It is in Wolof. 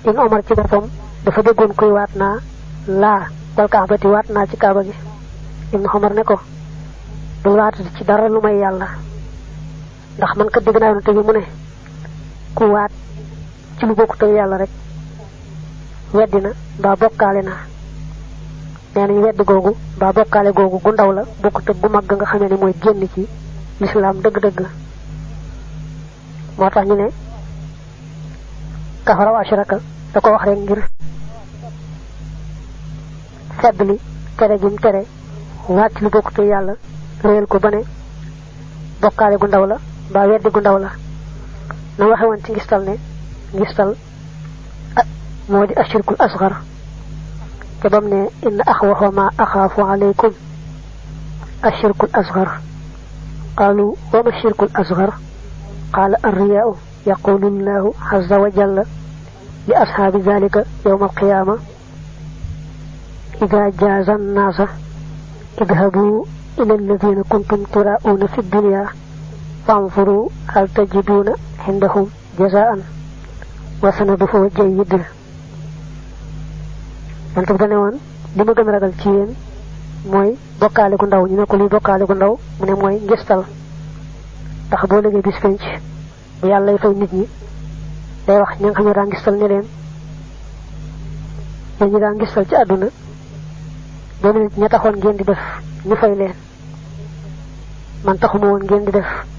Ibn Omar ci boppam dafa déggoon kuy waat naa laa wal kaabati waat naa ci kaaba gi. Ibn Omar ne ko bul waatati ci dara lu may yàlla ndax man kat dégg naa yonent bi mu ne ku waat ci lu bokkut ak yàlla rek weddi na mbaa bokkaale na. nee nañu wedd googu mbaa bokkaale googu gu ndaw la bokkut ak gu mag nga xamee ne mooy génn ci lislaam dëgg-dëgg. moo tax ñu ne kafara wa ashraka da ko wax rek ngir feddli tere gi mu tere waat ci lu bokkut ak yàlla réel ko ba ne bokkaale gu ndaw la mbaa weddi gu ndaw la. na waxe woon ci ngistal ne ngistal moo di ashirkul asghar te bam ne inna axwafa ma axaafu alaykum ashirkul asghar qaalu wa ma shirkul asghar qaala arriyaau yaqulu llahu azza wa jalla li ashaabi dalika yawma alqiyaama ida jaaza annaasa idhabuu ila alladina kuntum turaa'uuna fi dunya fanzuru hal tajiduuna indahum jazaan wa sanaduhu jayyid. man tam dane woon li ma gën a ragal ci yéen mooy bokkaale gu ndaw. ñu ne ko luy bokkaale gu ndaw mu ne mooy ngistal ndax boo léegi bis penc bu yàlla fay nit ñi day wax ña nga xam ne daa ngistal ne leen yéen ñi daa ngistal ci àdduna benn nit ña taxoon ngeen di def ñu fay leen man taxuma woon ngeen di def